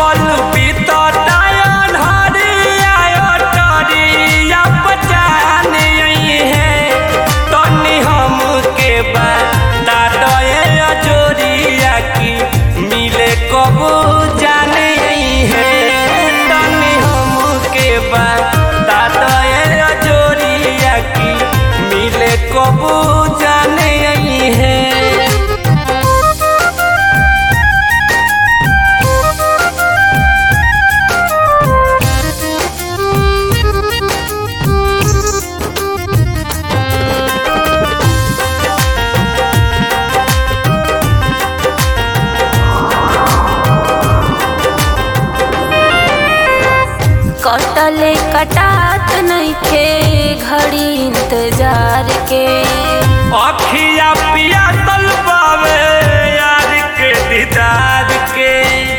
पल बीततायन हरिया टरिया पहचान है तनी हमके बता दए अजोरिया की मिले कब जाने है तनी हमके बता दए अजोरिया की मिले कब जाने है। कटले कटात नइखे घड़ी इंतजार के अखिया पिया तल पावे यार के दीदार के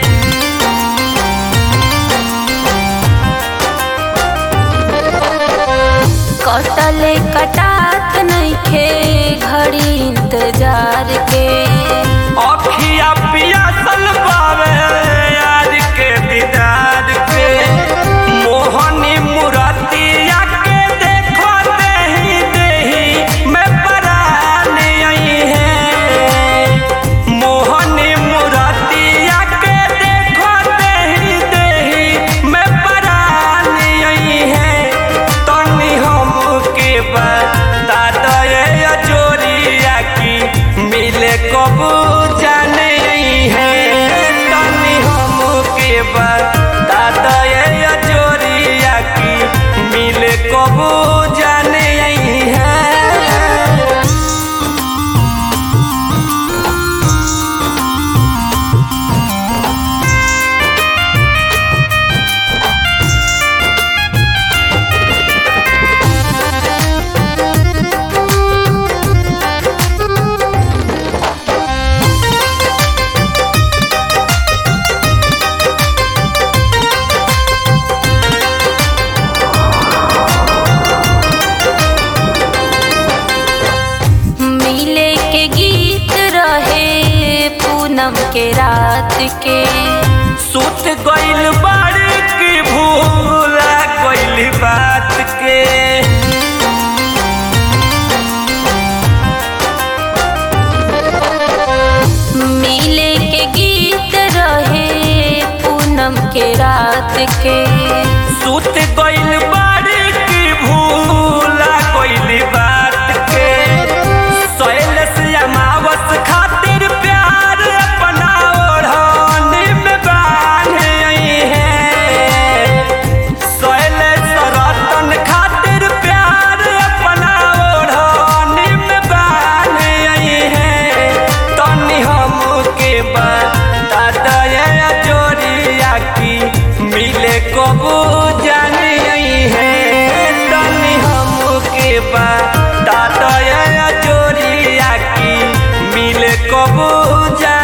कटले कटात नइखे घड़ी इंतजार के अखिया पिया तल पावे यार के दीदार के मोहनी मुरातिया के देखो देही देही मैं परान आई है मोहनी मुरातिया के देखो देही देही मैं परान आई है तनी हमके बता दए अजोरिया की मिले कब जाने है तनी हमके बता दए अजोरिया की मिले कब जाने है। मिले के गीत रहे पूनम के रात के सुत गइल बाड़ी की भूला गइल बात के मिले के गीत रहे पूनम के रात के सुत गइल बाड़ी की भूला गइल बात के सैलस अमावस खातिर प्यार अपना ओढ़नी में बांधे है सैलस रतन खातिर प्यार अपना ओढ़नी में बांधे है तनी हमके बता दए अजोरिया की मिले कब जाने है तनी हमके बता दए अजोरिया की मिले कब जाने